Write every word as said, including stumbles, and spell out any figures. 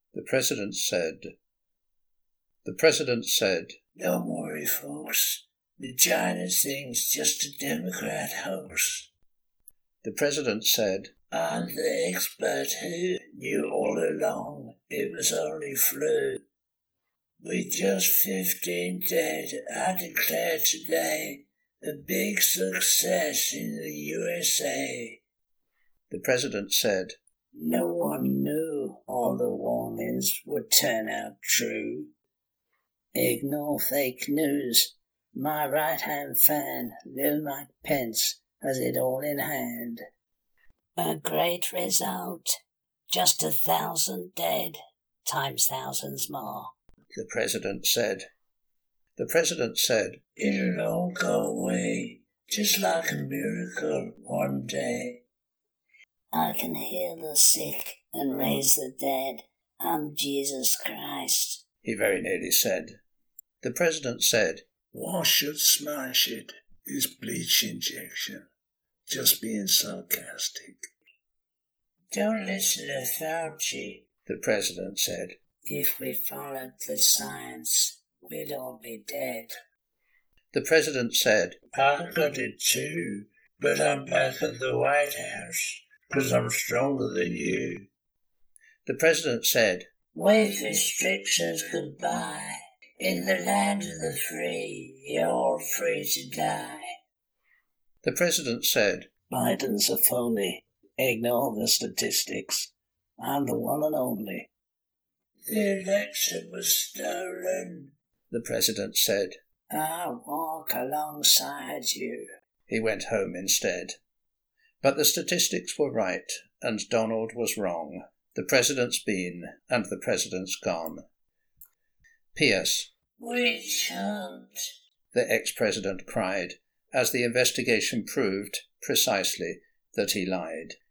The President said, The President said, Don't worry, folks. The China thing's just a Democrat hoax. The President said, I'm the expert who knew all along it was only flu. With just fifteen dead, I declare today a big success in the U S A. The President said, No one knew all the warnings would turn out true. Ignore fake news. My right-hand fan, Lil Mike Pence, has it all in hand. A great result. Just a thousand dead, times thousands more. The President said, The President said, It'll all go away, just like a miracle one day. I can heal the sick and raise the dead. I'm Jesus Christ. He very nearly said. The President said, Wash it, smash it, this bleach injection. Just being sarcastic. Don't listen to Fauci. The President said, If we followed the science, we'd all be dead. The President said, I got it too, but I'm back at the White House, because I'm stronger than you. The President said, Wave restrictions goodbye. In the land of the free, you're all free to die. The President said, Biden's a phony. Ignore the statistics. I'm the one and only. The election was stolen. The President said, I'll walk alongside you. He went home instead. But the statistics were right, and Donald was wrong. The President's been, and the President's gone. P S We can't, the ex-President cried, as the investigation proved, precisely, that he lied.